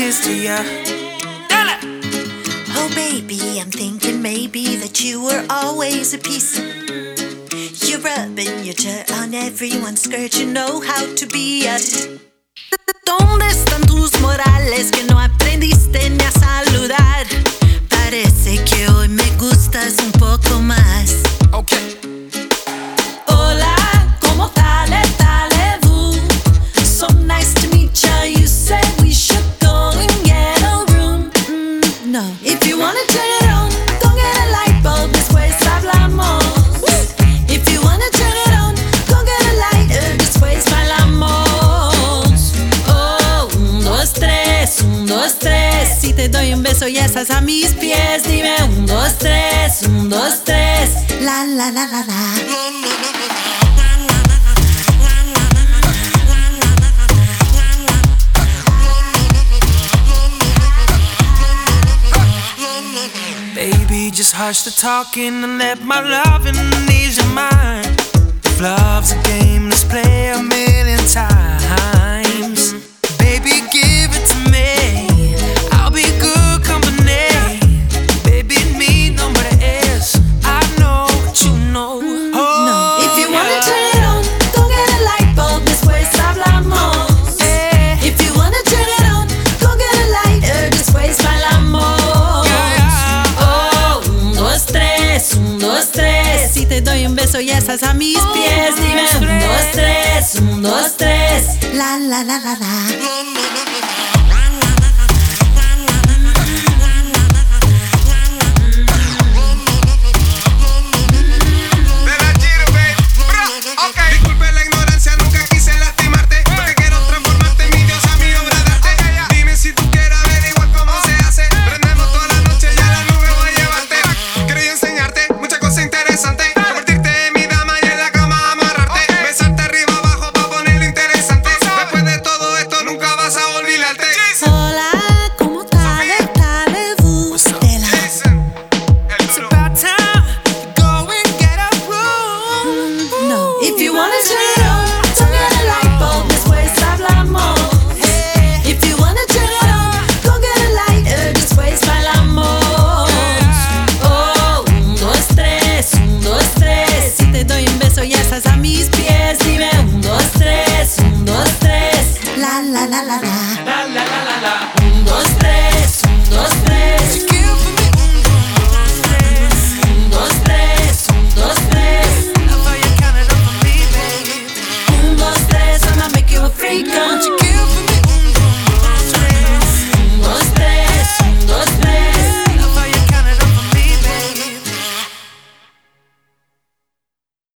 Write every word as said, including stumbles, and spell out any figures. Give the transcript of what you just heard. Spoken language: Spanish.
this to ya. Oh baby, I'm thinking maybe that you were always a piece. You're rubbing your dirt on everyone's skirt. You know how to be a. ¿Dónde están tus modales que no aprendiste ni a saludar? Parece que hoy me gustas un poco más. Okay. Hola, ¿cómo tal? Allez-vous? So nice to meet ya. You said we should go and get a room. Mm, no. If you wanna turn it on, go get a light bulb. Después hablamos. If you wanna turn it on, go get a lighter. Después bailamos. Oh, un, dos, tres, un, dos, tres. Si te doy un beso y estás a mis pies, dime un, dos, tres, un, dos, tres. La la la la la. Baby, just hush the talking and let my loving ease your mind. If love's a game, let's play a million times. Baby, give it to me, I'll be good company. Baby, me, nobody else, I know what you know. Mm, oh, no. If you wanna yeah. turn it on, go get a light bulb. Después hablamos. Eh, If you wanna turn it on, go get a lighter. Después bailamos. Oh, un, dos, tres, un, dos, tres. Si te doy un beso y estás a mis pies, dime un, dos, tres, un, dos, tres. La la la la la.